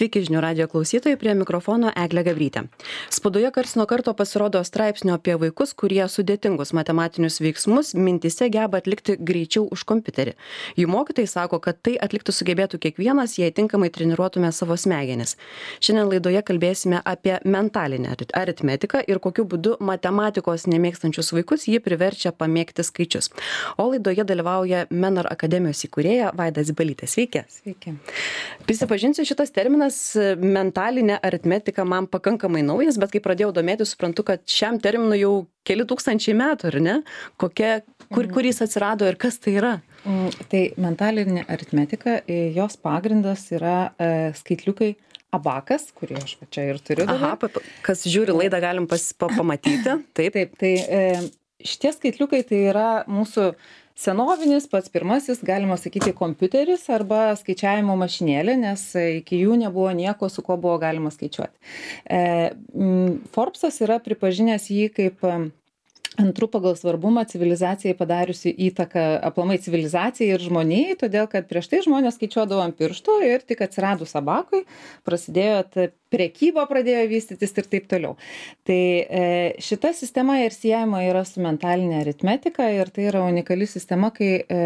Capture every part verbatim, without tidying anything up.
Sveiki žinių radijo klausytojai, prie mikrofono Eglė Gabrytė. Spaudoje karts nuo karto pasirodo straipsnių apie vaikus, kurie sudėtingus matematinius veiksmus mintise geba atlikti greičiau už kompiuterį. Jų mokytojai sako, kad tai atlikti sugebėtų kiekvienas, jei tinkamai treniruotume savo smegenis. Šiandien laidoje kalbėsime apie mentalinę aritmetiką ir kokiu būdu matematikos nemėgstančius vaikus ji priverčia pamėgti skaičius. O laidoje dalyvauja Menar akademijos įkūrėja Vaida Zibalytė. Sveiki. Sveiki. Prisipažinsiu, šitas terminas mentalinė aritmetika man pakankamai naujas, bet kai pradėjau domėtis, suprantu, kad šiam terminui jau keli tūkstančiai metų, ar ne? Kokia, kur, kur jis atsirado ir kas tai yra? Tai mentalinė aritmetika, jos pagrindas yra e, skaitliukai abakas, kurį aš va čia ir turiu. Aha, pa- kas žiūri laidą, galim pas, pa, pamatyti. Taip. Taip, tai e, šitie skaitliukai tai yra mūsų senovinis, pats pirmasis, galima sakyti, kompiuteris arba skaičiavimo mašinėlė, nes iki jų nebuvo nieko, su kuo buvo galima skaičiuoti. E, Forbesas yra pripažinęs jį kaip antrų pagal svarbumą civilizacijai padariusi įtaką aplamai civilizacijai ir žmonijai, todėl kad prieš tai žmonės skaičiuodavo ant pirštų ir tik atsiradus abakui prasidėjo ta prekyba, pradėjo vystytis ir taip toliau. Tai e, šita sistema ir siejama yra su mentalinė aritmetika ir tai yra unikali sistema, kai e,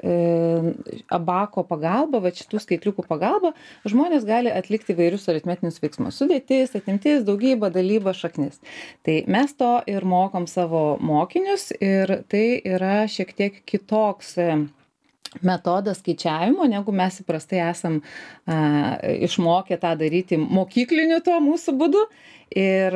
e, abako pagalba, va šitų skaitliukų pagalba, žmonės gali atlikti vairius aritmetinius veiksmus. Sudėtis, atimtis, daugybą, dalybą, šaknis. Tai mes to ir mokom savo mokinius ir tai yra šiek tiek kitoks metodas skaičiavimo, negu mes įprastai esam a, išmokę tą daryti mokykliniu tuo mūsų būdu. Ir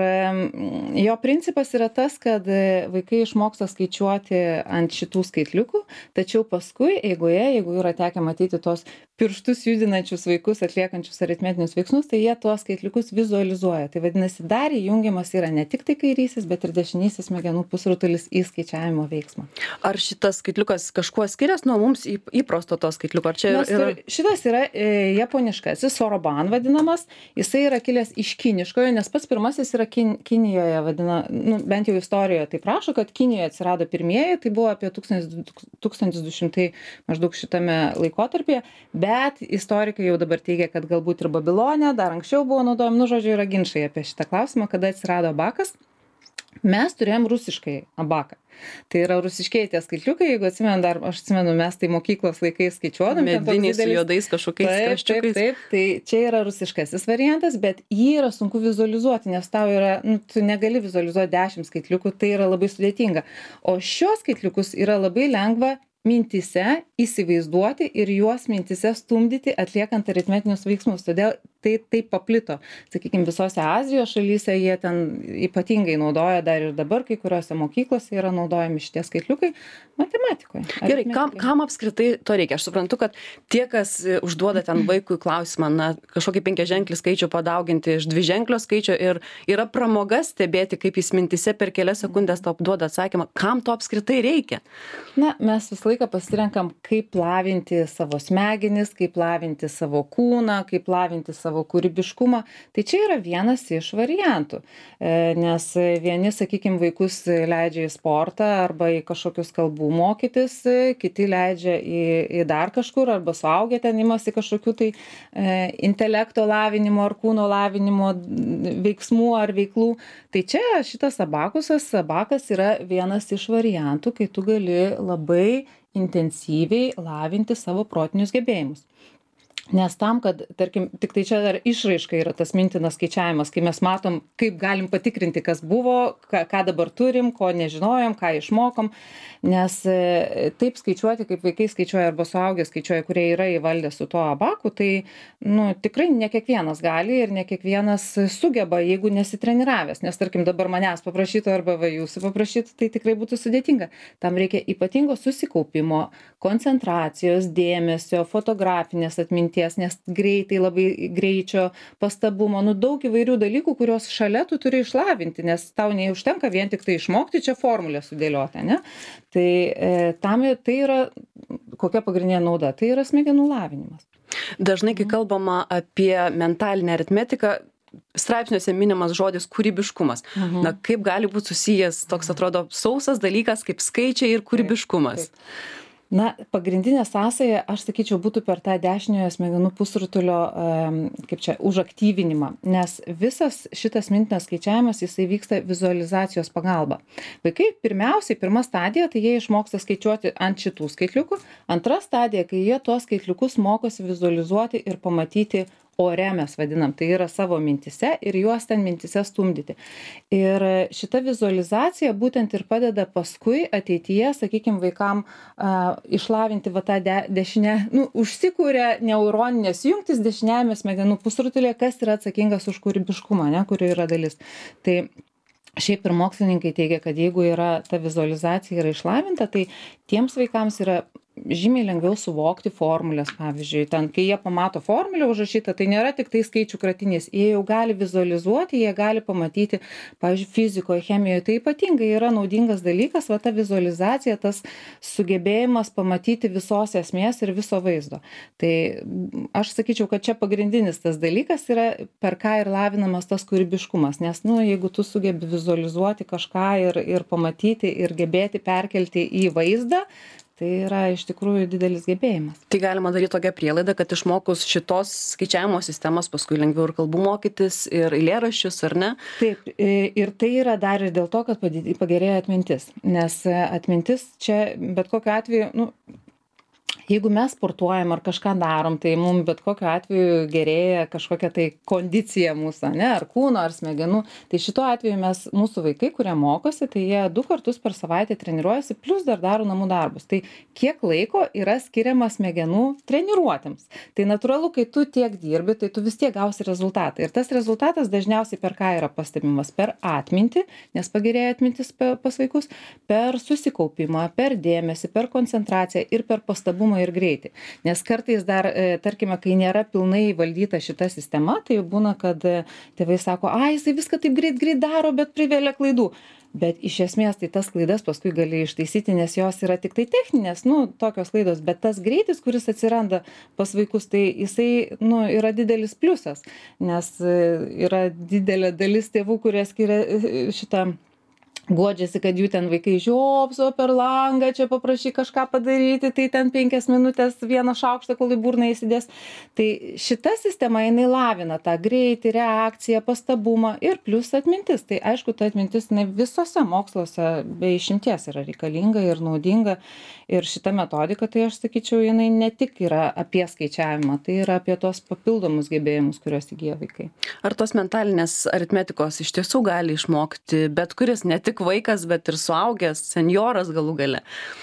jo principas yra tas, kad vaikai išmoksta skaičiuoti ant šitų skaitliukų, tačiau paskui eigoje, jeigu yra tekę matyti tos pirštus judinančius vaikus atliekančius aritmetinius veiksmus, tai jie tuos skaitliukus vizualizuoja. Tai vadinasi, dar įjungiamas yra ne tik tai kairysis, bet ir dešinysis smegenų pusrutulis į skaičiavimo veiksmą. Ar šitas skaitliukas kažkuo skiriasi nuo mums įprasto to skaitliuko? Ar čia Mes yra... tur- Šitas yra e, japoniškasis, soroban vadinamas, jisai yra kilęs iš kiniškojo, nes pats pirmasis yra kin, Kinijoje, vadina, nu, bent jau istorijoje tai prašo, kad Kinijoje atsirado pirmieji, tai buvo apie tūkstantis du šimtai maždaug šitame laikotarpyje, bet istorikai jau dabar teigia, kad galbūt ir Babilone, dar anksčiau buvo naudojami, nu žodžiu, yra ginčai apie šitą klausimą, kada atsirado abakas. Mes turėjom rusiškai abaką. Tai yra rusiškiai tie skaitliukai, jeigu atsimenu, dar aš atsimenu, mes tai mokyklos laikais skaičiuodam. Mediniai su juodais kažkokiais Taip, taip, kraščiukais. taip, tai čia yra rusiškasis variantas, bet jį yra sunku vizualizuoti, nes tau yra, nu, tu negali vizualizuoti dešimt skaitliukų, tai yra labai sudėtinga. O šios skaitliukus yra labai lengva mintise įsivaizduoti ir juos mintise stumdyti atliekant aritmetinius veiksmus. Todėl tai taip paplito. Sakykime, visose Azijos šalyse jie ten ypatingai naudoja, dar ir dabar kai kuriuose mokyklose yra naudojami šitie skaitliukai matematikoje. Gerai, kam, kam apskritai to reikia? Aš suprantu, kad tie, kas užduoda ten vaikui klausimą, na, kažkokį penkiaženklį skaičių padauginti iš dviženklio skaičio ir yra pramoga stebėti, kaip jis mintise per kelias sekundės tau duoda atsakymą, kam to apskritai reikia? Na, mes visą laiką pasirenkam, kaip lavinti savo smegenis, kaip lavinti savo kūną, kaip lavinti savo kūrybiškumą. Tai čia yra vienas iš variantų. E, nes vieni, sakykime, vaikus leidžia į sportą arba į kažkokius kalbų mokytis, kiti leidžia į, į dar kažkur arba suaugę ten imasi kažkokių tai e, intelekto lavinimo ar kūno lavinimo veiksmų ar veiklų. Tai čia šitas abakusas, abakas yra vienas iš variantų, kai tu gali labai intensyviai lavinti savo protinius gebėjimus. Nes tam, kad, tarkim, tik tai čia dar išraiška yra tas mintinas skaičiavimas, kai mes matom, kaip galim patikrinti, kas buvo, ką, ką dabar turim, ko nežinojom, ką išmokom, nes e, taip skaičiuoti, kaip vaikai skaičiuoja arba suaugę skaičiuoja, kurie yra įvaldę su tuo abaku, tai nu, tikrai ne kiekvienas gali ir ne kiekvienas sugeba, jeigu nesitreniravęs, nes tarkim dabar manęs paprašytų arba va jūsų paprašytų, tai tikrai būtų sudėtinga. Tam reikia ypatingo susikaupimo, koncentracijos, dėmesio, fotografinės atminties, nes greitai, labai greičio, pastabumo, nu daug įvairių dalykų, kuriuos šalia tu turi išlavinti, nes tau neužtenka vien tik tai išmokti čia formulę sudėlioti, ne? Tai e, tam tai yra, kokia pagrindinė nauda, tai yra smegenų lavinimas. Dažnai, kai kalbama apie mentalinę aritmetiką, straipsniuose minimas žodis kūrybiškumas. Mhm. Na, kaip gali būti susijęs toks, atrodo, sausas dalykas kaip skaičiai ir kūrybiškumas? Taip, taip. Na, pagrindinė sąsaja, aš sakyčiau, būtų per tą dešiniojo smegenų pusrutulio, em, kaip čia, užaktyvinimą, nes visas šitas mintinės skaičiavimas, jisai vyksta vizualizacijos pagalba. Vaikai pirmiausiai, pirma stadija, tai jie išmoksta skaičiuoti ant šitų skaitliukų, antra stadija, kai jie tuos skaitliukus mokosi vizualizuoti ir pamatyti ore, mes vadinam, tai yra savo mintise ir juos ten mintise stumdyti. Ir šita vizualizacija būtent ir padeda paskui ateityje, sakykime, vaikam a, išlavinti va tą de, dešinę, nu, užsikūrė neuroninės jungtis dešiniajame smegenų pusrutulėje, kas yra atsakingas už kūrybiškumą, ne, kurio yra dalis. Tai šiaip ir mokslininkai teigia, kad jeigu yra ta vizualizacija yra išlavinta, tai tiems vaikams yra žymiai lengviau suvokti formulės, pavyzdžiui, ten, kai jie pamato formulę užrašytą, tai nėra tik tai skaičių kratinys, jie jau gali vizualizuoti, jie gali pamatyti, pavyzdžiui, fizikoje, chemijoje, tai ypatingai yra naudingas dalykas, va ta vizualizacija, tas sugebėjimas pamatyti visos esmės ir viso vaizdo. Tai aš sakyčiau, kad čia pagrindinis tas dalykas yra, per ką ir lavinamas tas kūrybiškumas, nes, nu, jeigu tu sugebi vizualizuoti kažką ir, ir pamatyti ir gebėti perkelti į vaizdą, tai yra iš tikrųjų didelis gebėjimas. Tai galima daryti tokią prielaidą, kad išmokus šitos skaičiavimo sistemos paskui lengviau ir kalbų mokytis, ir eilėraščius, ar ne? Taip, ir tai yra dar ir dėl to, kad pagerėja atmintis, nes atmintis čia bet kokiu atveju, nu, jeigu mes sportuojam ar kažką darom, tai mums bet kokiu atveju gerėja kažkokia tai kondicija mūsų, ne, ar kūno, ar smegenų. Tai šituo atveju mes, mūsų vaikai, kurie mokosi, tai jie du kartus per savaitę treniruojasi, plus dar daro namų darbus. Tai kiek laiko yra skiriama smegenų treniruotėms? Tai natūralu, kai tu tiek dirbi, tai tu vis tiek gausi rezultatą. Ir tas rezultatas dažniausiai per ką yra pastebimas? Per atmintį, nes pagerėja atmintis pas vaikus, per susikaupimą, per dėmesį, per koncentraciją ir per pastabumą ir greitį. Nes kartais dar, tarkime, kai nėra pilnai valdyta šita sistema, tai būna, kad tėvai sako, ai, jisai viską taip greit, greit daro, bet privelia klaidų. Bet iš esmės tai tas klaidas paskui gali ištaisyti, nes jos yra tik tai techninės, nu, tokios klaidos, bet tas greitis, kuris atsiranda pas vaikus, tai jisai, nu, yra didelis pliusas, nes yra didelė dalis tėvų, kurie skiria šitą guodžiasi, kad jų ten vaikai žiopso per langą, čia paprašy kažką padaryti, tai ten penkias minutės vieną šaukštą, kol į burną įsidės. Tai šita sistema, jinai lavina tą greitį, reakciją, pastabumą ir plius atmintis. Tai aišku, ta atmintis jinai visose moksluose be išimties yra reikalinga ir naudinga. Ir šita metodika, tai aš sakyčiau, jinai ne tik yra apie skaičiavimą, tai yra apie tos papildomus gebėjimus, kuriuos įgyja vaikai. Ar tos mentalinės aritmetikos iš tiesų gali išmokti bet kuris, ne tik vaikas, bet ir suaugęs, senjoras galų gale?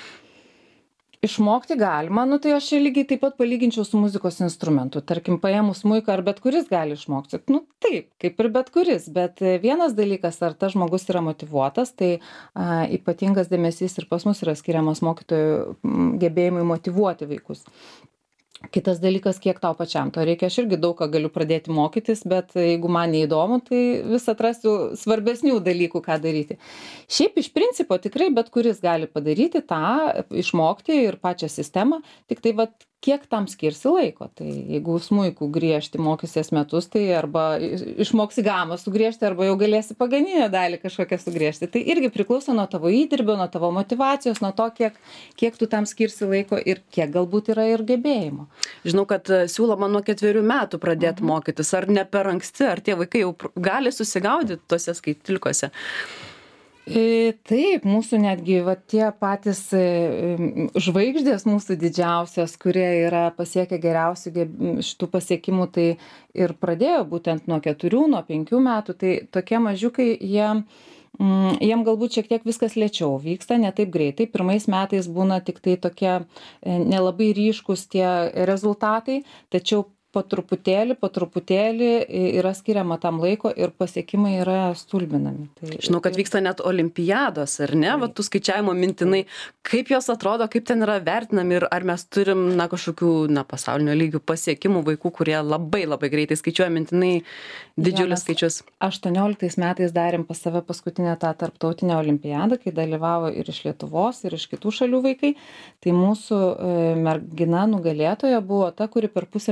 Išmokti galima, nu tai aš lygiai taip pat palyginčiau su muzikos instrumentu. Tarkim, paėmus smuiką, ar bet kuris gali išmokti. Nu taip, kaip ir bet kuris, bet vienas dalykas, ar tas žmogus yra motyvuotas, tai a, ypatingas dėmesys ir pas mus yra skiriamas mokytojų gebėjimui motyvuoti vaikus. Kitas dalykas, kiek tau pačiam to reikia, aš irgi daug ką galiu pradėti mokytis, bet jeigu man neįdomu, tai vis atrasiu svarbesnių dalykų, ką daryti. Šiaip iš principo tikrai bet kuris gali padaryti tą, išmokti ir pačią sistemą, tik tai vat, kiek tam skirsi laiko. Tai jeigu smuiku griežti mokysies metus, tai arba išmoksi gamą sugriežti, arba jau galėsi paganinę dalį kažkokią sugriežti. Tai irgi priklauso nuo tavo įdirbio, nuo tavo motyvacijos, nuo to, kiek, kiek tu tam skirsi laiko ir kiek galbūt yra ir gebėjimo. Žinau, kad siūloma nuo ketverių metų pradėti mhm. mokytis. Ar ne per anksti, ar tie vaikai jau gali susigaudyti tose skaitliukose? Taip, mūsų netgi va, tie patys žvaigždės mūsų didžiausios, kurie yra pasiekę geriausių šitų pasiekimų, tai ir pradėjo būtent nuo keturių, nuo penkių metų, tai tokie mažiukai, jie, jiem galbūt šiek tiek viskas lėčiau vyksta, ne taip greitai. Pirmais metais būna tik tai tokie nelabai ryškus tie rezultatai, tačiau po truputėlį, po truputėlį yra skiriama tam laiko ir pasiekimai yra stulbinami. Tai, Žinau, kad vyksta net olimpiados, ar ne? Va, tų skaičiavimo mintinai. Kaip jos atrodo, kaip ten yra vertinami ir ar mes turim, na, kažkokių, na, pasaulinio lygių pasiekimų vaikų, kurie labai labai greitai skaičiuoja mintinai didžiulius ja, skaičius. aštuonioliktais metais darėm pas save paskutinę tą tarptautinę olimpiadą, kai dalyvavo ir iš Lietuvos, ir iš kitų šalių vaikai. Tai mūsų mergina nugalėtoja buvo ta, kuri per pusę minutės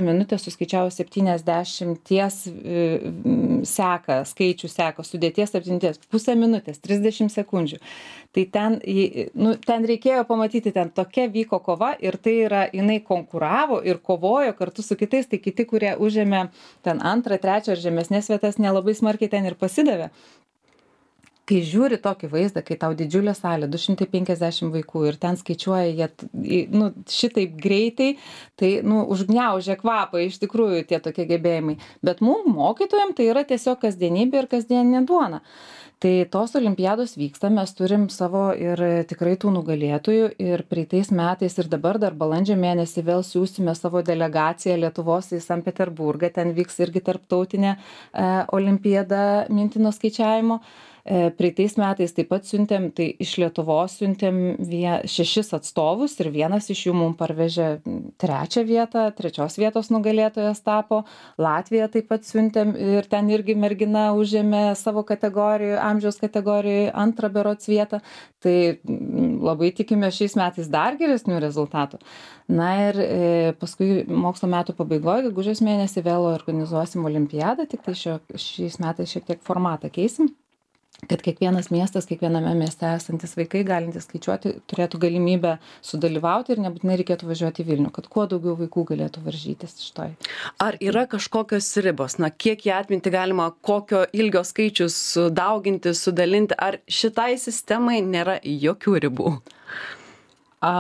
suskaičiavau septyniasdešimties seką, skaičių seką, sudėties septyniasdešimties, pusę minutės, trisdešimt sekundžių. Tai ten, nu, ten reikėjo pamatyti, ten tokia vyko kova ir tai yra, jinai konkuravo ir kovojo kartu su kitais, tai kiti, kurie užėmė ten antrą, trečią ar žemesnės vietas, nelabai smarkiai ten ir pasidavė. Kai žiūri tokį vaizdą, kai tau didžiulė salė, du šimtai penkiasdešimt vaikų ir ten skaičiuoja jie, nu, šitaip greitai, tai, nu, užgniaužia kvapą, iš tikrųjų tie tokie gebėjimai. Bet mum, mokytojam, tai yra tiesiog kasdienybė ir kasdieninė duona. Tai tos olimpiados vyksta, mes turim savo ir tikrai tų nugalėtojų ir praeitais metais ir dabar dar balandžio mėnesį vėl siūsime savo delegaciją Lietuvos į Sankt Peterburgą, ten vyks irgi tarptautinė e, olimpiada mintino skaičiavimo. Praeitais metais taip pat siuntėm, tai iš Lietuvos siuntėm vie, šešis atstovus ir vienas iš jų mums parvežė trečią vietą, trečios vietos nugalėtojas tapo. Latviją taip pat siuntėm ir ten irgi mergina užėmė savo kategorijoje, amžiaus kategorijoje antrą berods vietą. Tai labai tikime šiais metais dar geresnių rezultatų. Na ir e, paskui mokslo metų pabaigoje, gegužės mėnesį vėl organizuosim olimpiadą, tik tai šio, šiais metais šiek tiek formatą keisim, kad kiekvienas miestas, kiekviename mieste esantis vaikai, galintys skaičiuoti, turėtų galimybę sudalyvauti ir nebūtinai reikėtų važiuoti į Vilnių, kad kuo daugiau vaikų galėtų varžytis šitoj. Ar yra kažkokios ribos, na, kiek į atmintį galima, kokio ilgio skaičius dauginti, sudalinti, ar šitai sistemai nėra jokių ribų? A,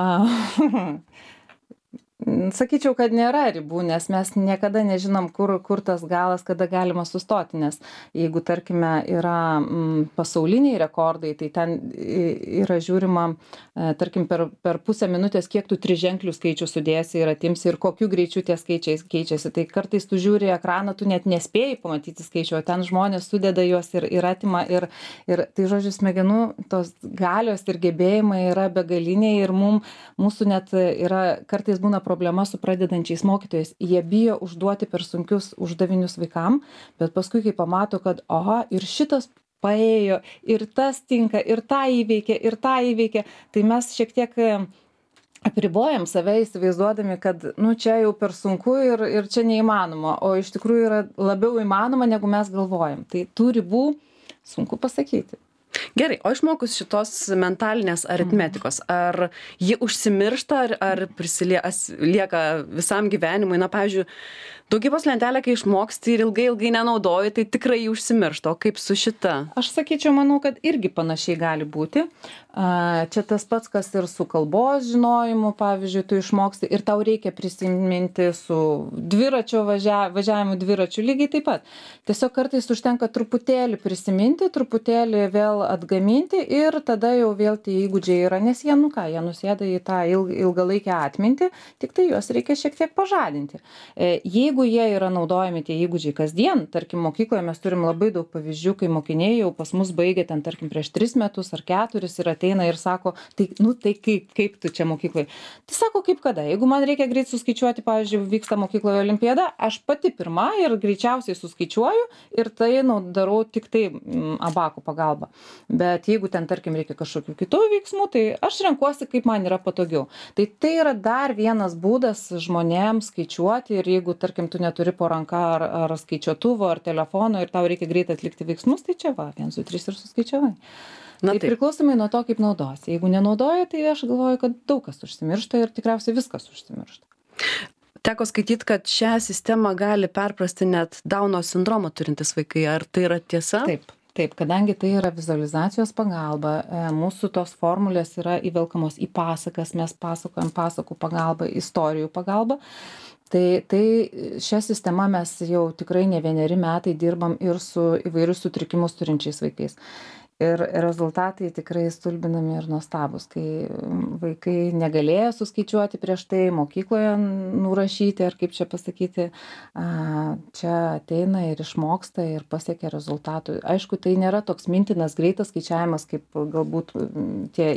sakyčiau, kad nėra ribų, nes mes niekada nežinom, kur, kur tas galas, kada galima sustoti, nes jeigu, tarkime, yra m, pasauliniai rekordai, tai ten yra žiūrima, e, tarkim, per, per pusę minutės, kiek tų triženklių skaičių sudėsi ir atimsi ir kokiu greičiu tie skaičiai keičiasi. Tai kartais tu žiūri ekraną, tu net nespėjai pamatyti skaičių, o ten žmonės sudeda juos ir, ir atima. Ir, ir tai, žodžiu, smegenų tos galios ir gebėjimai yra begaliniai ir mum, mūsų net yra, kartais būna problema su pradedančiais mokytojais. Jie bijo užduoti per sunkius uždavinius vaikam, bet paskui, kai pamato, kad, aha, ir šitas paėjo, ir tas tinka, ir tą įveikė, ir tą įveikė, tai mes šiek tiek apribojam save įsivaizduodami, kad, nu, čia jau per sunku ir, ir čia neįmanoma, o iš tikrųjų yra labiau įmanoma, negu mes galvojam. Tai tų ribų sunku pasakyti. Gerai, o išmokus šitos mentalinės aritmetikos, ar ji užsimiršta, ar, ar prisilieka visam gyvenimui? Na, pavyzdžiui, daugybos lentelę, kai išmoksti ir ilgai, ilgai nenaudoji, tai tikrai jį užsimiršta. O kaip su šita? Aš sakyčiau, manau, kad irgi panašiai gali būti. Čia tas pats, kas ir su kalbos žinojimu, pavyzdžiui, tu išmoksti ir tau reikia prisiminti su dviračio važia, važiavimu dviračiu lygiai taip pat. Tiesiog kartais užtenka truputėlį prisiminti, truputėlį vėl atgaminti ir tada jau vėl tie įgūdžiai yra, nes jie, nu ką, jie nusėda į tą ilgalaikę atmintį, tik tai juos reikia šiek tiek pažadinti. Jeigu jie yra naudojami tie įgūdžiai kasdien, tarkim, mokykloje mes turim labai daug pavyzdžių, kai mokiniai jau pas mus baigė ten, tarkim, prieš tris metus ar keturis ir ateina ir sako, tai, nu, tai kaip, kaip tu čia mokykloje? Tai sako, kaip kada? Jeigu man reikia greit suskaičiuoti, pavyzdžiui, vyksta mokykloje olimpiada, aš pati pirma ir greičiausiai suskaičiuoju ir tai nu, darau tik tai m, abakų pagalba. Bet jeigu ten, tarkim, reikia kažkokių kitų veiksmų, tai aš renkuosi, kaip man yra patogiau. Tai tai yra dar vienas būdas žmonėms skaičiuoti ir jeigu, tarkim, tu neturi po ranka ar, ar skaičiuotuvo, ar telefono ir tau reikia greit atlikti veiksmus, tai čia va, vienas, du, trys ir suskaičiavai. Na, tai priklausomai nuo to, kaip naudosi. Jeigu nenaudoji, tai aš galvoju, kad daug kas užsimiršta ir tikriausiai viskas užsimiršta. Teko skaityti, kad šią sistemą gali perprasti net Dauno sindromą turintys vaikai. Ar tai yra tiesa? Taip. Taip, kadangi tai yra vizualizacijos pagalba, mūsų tos formulės yra įvelkamos į pasakas, mes pasakojam pasakų pagalba, istorijų pagalba. Tai, tai šią sistemą mes jau tikrai ne vieneri metai dirbam ir su įvairius sutrikimus turinčiais vaikais. Ir rezultatai tikrai stulbinami ir nuostabus, kai vaikai negalėjo suskaičiuoti prieš tai, mokykloje nurašyti, ar kaip čia pasakyti, čia ateina ir išmoksta ir pasiekia rezultatų. Aišku, tai nėra toks mintinas, greitas skaičiavimas, kaip galbūt tie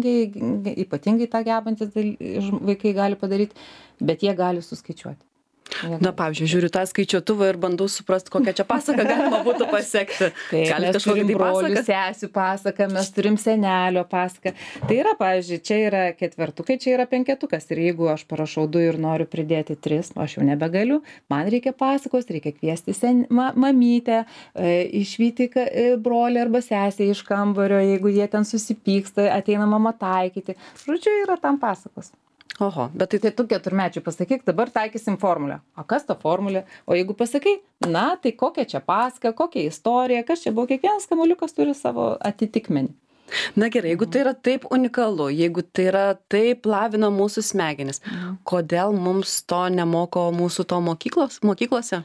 ypatingai, ypatingai tą gebantis vaikai gali padaryti, bet jie gali suskaičiuoti. Na, pavyzdžiui, žiūriu tą skaičiuotuvą ir bandau suprasti, kokią čia pasaką galima būtų pasiekti. Taip, Galit mes kažkokį turim tai brolių, pasaką? sesių pasaką, mes turim senelio pasaką. Tai yra, pavyzdžiui, čia yra ketvertukai, čia yra penketukas. Ir jeigu aš parašau du ir noriu pridėti tris, aš jau nebegaliu, man reikia pasakos, reikia kviesti sen, ma, mamytę, e, išvyti ka- e, brolį arba sesę iš kambario, jeigu jie ten susipyksta, ateina mama taikyti. Žodžiu, yra tam pasakos. Oho, bet tai Tai tu keturmečiui pasakyk, dabar taikysim formulę. O kas ta formulė? O jeigu pasakai, na, tai kokia čia pasaka, kokia istorija, kas čia buvo, kiekvienas kamuoliukas turi savo atitikmenį. Na gerai, jeigu tai yra taip unikalu, jeigu tai yra taip lavina mūsų smegenis, kodėl mums to nemoko mūsų to mokyklos, mokyklose?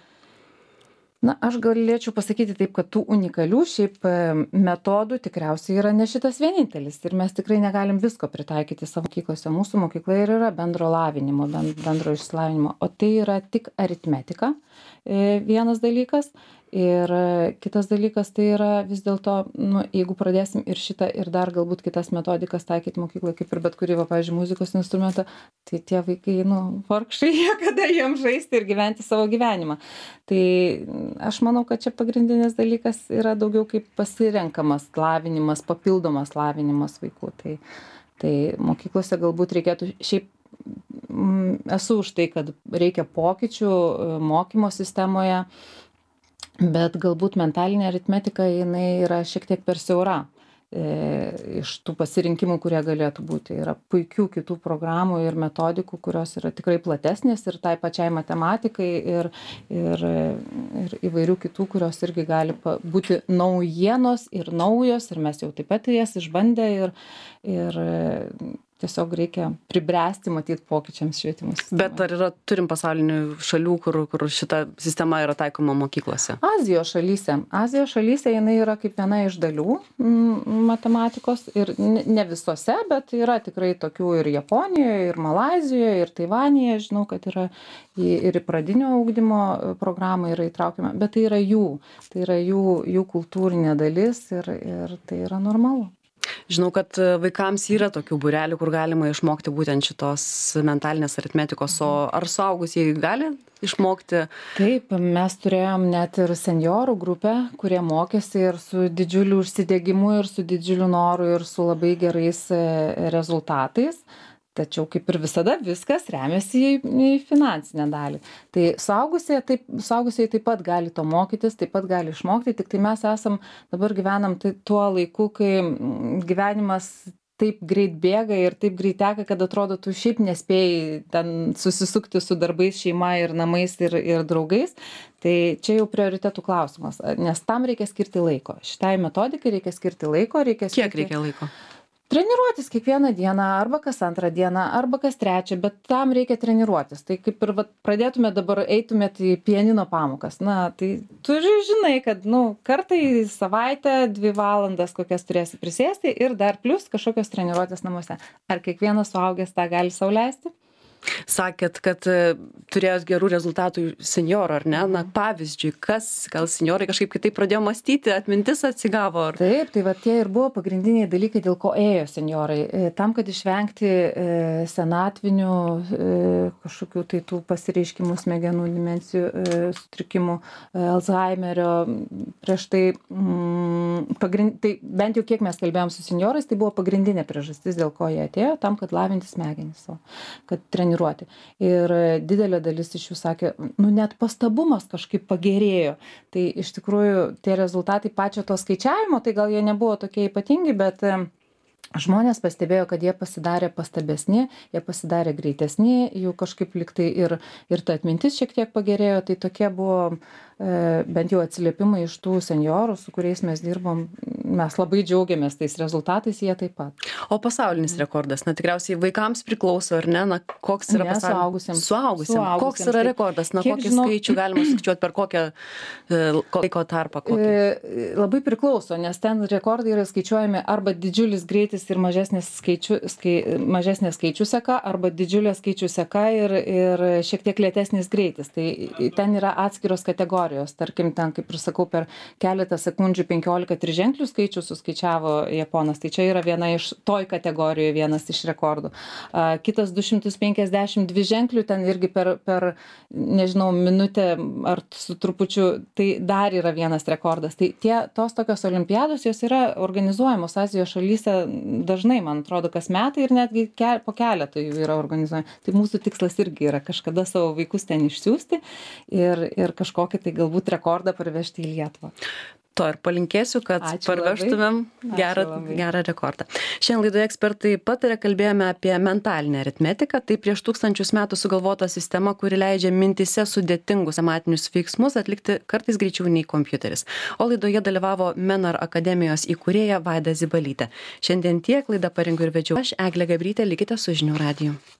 Na, aš galėčiau pasakyti taip, kad tų unikalių šiaip e, metodų tikriausiai yra ne šitas vienintelis ir mes tikrai negalim visko pritaikyti savo mokyklose. Mūsų mokykla ir yra bendro lavinimo, ben- bendro išsilavinimo, o tai yra tik aritmetika, e, vienas dalykas. Ir e, kitas dalykas tai yra vis dėlto, nu, jeigu pradėsim ir šitą, ir dar galbūt kitas metodikas taikyti mokykloje, kaip ir bet kurį, va, pavyzdžiui, muzikos instrumentą, tai tie vaikai, nu, vargšai, jie kada jiem žaisti ir gyventi savo gyvenimą. Tai aš manau, kad čia pagrindinis dalykas yra daugiau kaip pasirenkamas lavinimas, papildomas lavinimas vaikų. Tai, tai mokyklose galbūt reikėtų šiaip, mm, esu už tai, kad reikia pokyčių e, mokymo sistemoje, bet galbūt mentalinė aritmetika jinai yra šiek tiek per siaura e, iš tų pasirinkimų, kurie galėtų būti. Yra puikių kitų programų ir metodikų, kurios yra tikrai platesnės ir tai pačiai matematikai ir, ir, ir įvairių kitų, kurios irgi gali pa- būti naujienos ir naujos ir mes jau taip pat jas išbandę ir, ir e, tiesiog reikia pribręsti, matyti pokyčiams švietimo sistemoje. Bet ar yra, turim pasaulinių šalių, kur, kur šita sistema yra taikoma mokyklose? Azijos šalyse. Azijos šalyse jinai yra kaip viena iš dalių mm, matematikos ir ne ne visose, bet yra tikrai tokių ir Japonijoje, ir Malazijoje, ir Taivanėje. Žinau, kad yra į, ir į pradinio ugdymo programą yra įtraukiama, bet tai yra jų, tai yra jų, jų kultūrinė dalis ir, ir tai yra normalu. Žinau, kad vaikams yra tokių būrelių, kur galima išmokti būtent šitos mentalinės aritmetikos, o ar suaugusieji gali išmokti? Taip, mes turėjom net ir seniorų grupę, kurie mokėsi ir su didžiuliu užsidegimu, ir su didžiuliu noru, ir su labai gerais e, rezultatais. Tačiau kaip ir visada viskas remiasi į, į finansinę dalį. Tai suaugusieji taip, suaugusieji taip pat gali to mokytis, taip pat gali išmokti, tik tai mes esam, dabar gyvenam tai tuo laiku, kai mm, gyvenimas taip greit bėga ir taip greit teka, kad atrodo, tu šiaip nespėjai ten susisukti su darbais, šeima ir namais ir, ir draugais. Tai čia jau prioritetų klausimas, nes tam reikia skirti laiko. Šitai metodikai reikia skirti laiko. Reikia skirti... Kiek reikia laiko? Treniruotis kiekvieną dieną, arba kas antrą dieną, arba kas trečią, bet tam reikia treniruotis. Tai kaip ir vat, pradėtume dabar, eitumėt į pianino pamokas. Na, tai tu žinai, kad, nu, kartą į savaitę, dvi valandas kokias turėsi prisėsti ir dar plus kažkokios treniruotės namuose. Ar kiekvienas suaugęs tą gali sau leisti? Sakėt, kad e, turėjot gerų rezultatų senjorų, ar ne? Na, pavyzdžiui, kas, gal senjorai kažkaip kitaip pradėjo mąstyti, atmintis atsigavo? Ar... Taip, tai va tie ir buvo pagrindiniai dalykai, dėl ko ėjo senjorai. E, Tam, kad išvengti e, senatvinių e, kažkokių tai tų pasireiškimų smegenų dimensijų e, sutrikimų, e, Alzheimerio, prieš tai, mm, pagrind, tai bent jau kiek mes kalbėjom su senjorais, tai buvo pagrindinė priežastis, dėl ko jie atėjo, tam, kad lavinti smegenis savo, kad treniruoti. Ir didelė dalis iš jų sakė, nu net pastabumas kažkaip pagerėjo. Tai iš tikrųjų tie rezultatai pačio to skaičiavimo, tai gal jie nebuvo tokie ypatingi, bet e, žmonės pastebėjo, kad jie pasidarė pastabesni, jie pasidarė greitesni, jų kažkaip liktai ir, ir ta atmintis šiek tiek pagerėjo. Tai tokie buvo e, bent jau atsiliepimai iš tų senjorų, su kuriais mes dirbom. Mes labai džiaugiamės tais rezultatais, jie taip pat. O pasaulinis rekordas, na tikriausiai vaikams priklauso, ar ne? Na, koks yra Ne, pasaulinis? suaugusiems. Suaugusiems. Koks Suaugusiems, yra taip. rekordas? Na, Kiek kokį žinau- skaičių galima skaičiuoti, per kokią e, laiko tarpą? Kokį? E, Labai priklauso, nes ten rekordai yra skaičiuojami arba didžiulis greitis ir mažesnės skaičių, skai, mažesnė skaičių seka, arba didžiulė skaičių seka ir, ir šiek tiek lėtesnis greitis. Tai ten yra atskiros kategorijos. Tarkim, ten, kaip ir sakau, per keletą sekundžių penkiolika triženklių skaičių skaičių suskaičiavo japonas, tai čia yra viena iš toj kategorijoje vienas iš rekordų. Kitas du šimtus penkiasdešimt dvi ženklių, ten irgi per, per, nežinau, minutę ar su trupučiu, tai dar yra vienas rekordas. Tai tie, tos tokios olimpiados, jos yra organizuojamos Azijos šalyse dažnai, man atrodo, kas metai ir netgi ke, po keletą jų yra organizuojama. Tai mūsų tikslas irgi yra kažkada savo vaikus ten išsiųsti ir, ir kažkokį tai galbūt rekordą parvežti į Lietuvą. To ir palinkėsiu, kad Ačiū parvežtumėm gerą, gerą rekordą. Šiandien laidoje ekspertai patarė, kalbėjome apie mentalinę aritmetiką. Tai prieš tūkstančius metų sugalvota sistema, kuri leidžia mintyse sudėtingus matematinius veiksmus atlikti kartais greičiau nei kompiuteris. O laidoje dalyvavo Menar akademijos įkūrėja Vaida Zibalytė. Šiandien tiek, laidą parengiau ir vedžiau aš, Eglė Gabrytė, likite su Žinių radiju.